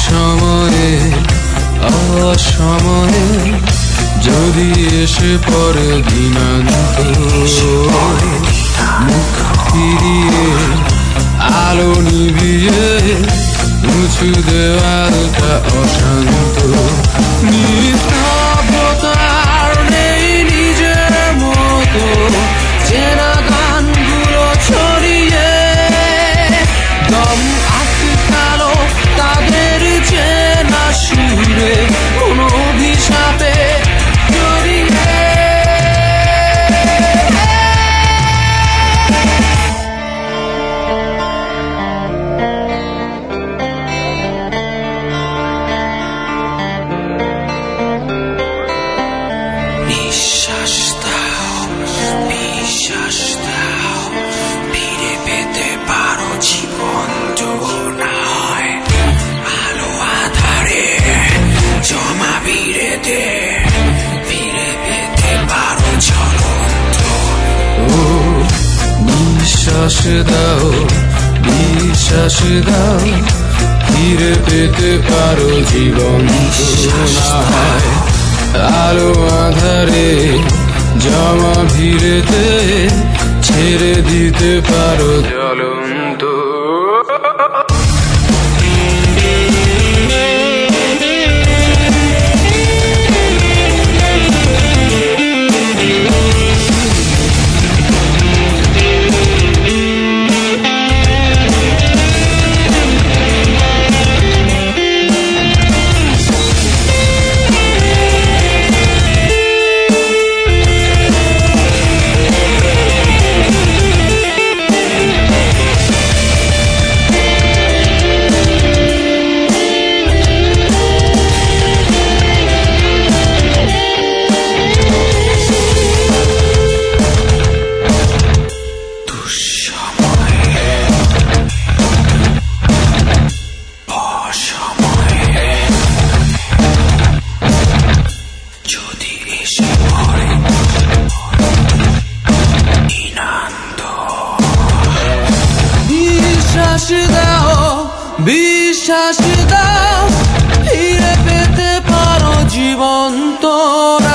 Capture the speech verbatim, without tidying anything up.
সময়ে অসময়ে যদি এসে পড়ে দিনান্ত, মুখ ফিরিয়ে আলো নিভিয়ে উঁচু দেওয়ালটা অশান্ত। নিস্তব্ধতার নেই নিজের মতো চেনা গানগুলো ছড়িয়ে, দম আটকালো তাদের চেনা সুরে কোনো অভিশাপে জড়িয়ে। নিঃশ্বাস দাও, বিশ্বাস দাও, ফিরে পেতে পারো জীবন তো নয়। আলো আধারে জমা বিরেতে ফিরে পেতে পারো ঝলন্ত। ও নিঃশ্বাস দাও, বিশ্বাস দাও, ফিরে পেতে পারো জীবন তো নয়। আলো আধারে জমা ভিড়েতে ছেড়ে দিতে পারো জ্বলন্ত। বিশ্বাস দাও, বিশ্বাস দাও, ফিরে পেতে পারো জীবন তো